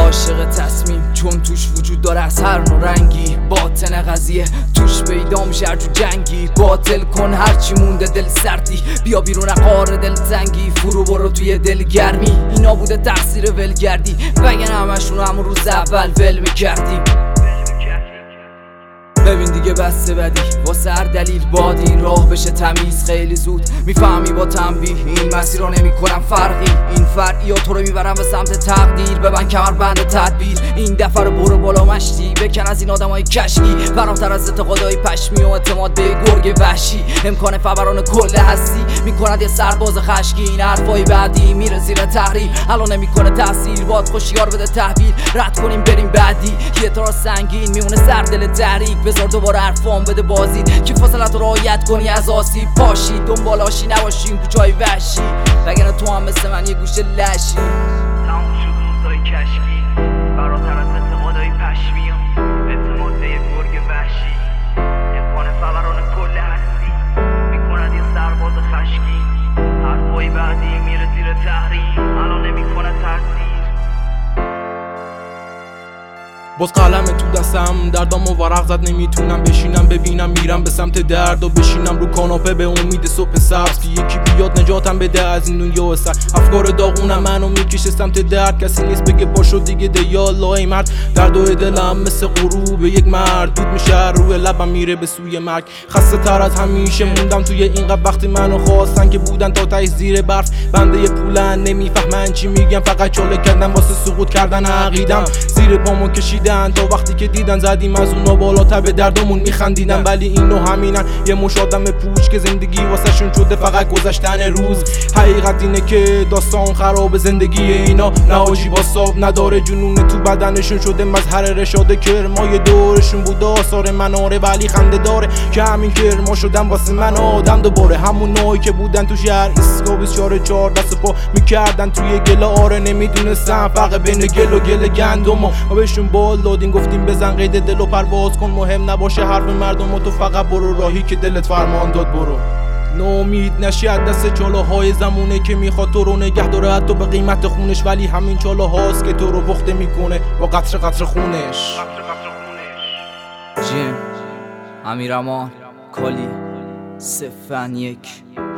عاشق تصمیم، چون توش وجود داره از هر نوع رنگی. باطن قضیه توش پیدا میشه هر جو جنگی. باطل کن هرچی مونده دل سردی، بیا بیرون قار دل تنگی. فرو برو توی دل گرمی، اینا بوده تقصیر ولگردی، وگرنه همشون همون روز اول ول میکردیم. ببین دیگه بسته بدی واسه هر دلیل باد این راه بشه تمیز خیلی زود. میفهمی با تنبیه این مسیر رو نمی کنم فرقی. این فرعی ها تو رو میبرم به سمت تقدیر. ببن کمر بند تدبیر، این دفعه رو برو بالا مشتی. بکن از این آدم های کشکی، فراتر از اعتقادهای پشمی و اعتماد به گرگ وحشی. امکان فوران کل هستی میکند یه سرباز خشکی. این حرفای بعدی میره زیر تحریم، الان نمیکنه تاثیر. باد خوشیار بده تحویل، رد کنیم بریم بعدی. یه ترا سنگین میمونه سر دل تحریک. بذار دوباره حرفام بده بازید که فاصلت رو رعایت کنی از آسیب پاشی. دنبالاشی نباشیم تو جای وحشی، وگرنه تو هم مثل من یه گوشه لشی. تموم شد روزای کشکی، فراتر از اعتقادهای پشمی، اعتماد به یک گرگ وحشی. امکان فوران کل هستی میکند یه سرباز خشکی. حرفای بعدی میره زیر تحریم، الان نمیکنه تاثیر. باز قلم تو دستم، دردامو ورق زد نمیتونم بشینم. ببینم میرم به سمت درد و بشینم رو کاناپه به امید صبح سبز که یکی بیاد نجاتم بده از این دنیا سر. افکار داغونم منو میکشه سمت درد، کسی نیست بگه پاشو دیگه ده یالا ای مرد. درد و دلم مثل غروب یک مرد، دود میشه روی لبم میره به سوی مرگ. خسته تر از همیشه موندم توی این قبل، وقتی منو خواستن که بودن تا ته زیر برف. بنده پولن نمیفهمن چی میگم، فقط چاله کردن واسه سقوط کردن عقیدم. زیر پامو کشیدن تا وقتی که دیدن زدیم از اونا بالاتر به دردمون میخندیدن. ولی اینو همینن یه مش آدم پوچ که زندگی واسه شون شده فقط گذشتن روز. حقیقت اینه که داستان خراب زندگی اینا نهاجی با صاب نداره. جنون تو بدنشون شده مظهر رشاد کرمای دورشون بود آثار مناره، ولی خنده داره که همین کرما شدن واسه من آدم دوباره. همون نوعی که بودن تو شهر ایسکا 24 دست پا میکردن توی گل آره. نمیدونستم فرق بین گل و گل گندم و بهشون بال دادیم گفتیم بزن قید دل و پرواز کن. مهم نباشه حرف مردم و تو فقط برو راهی که دلت فرمان داد برو. نومید نشی از دست چالاهای زمونه که میخواد تو رو نگه داره حتی به قیمت خونش. ولی همین چالاهاست که تو رو پخته میکنه با قطره قطره خونش. جیم امیرمان کالی 0-1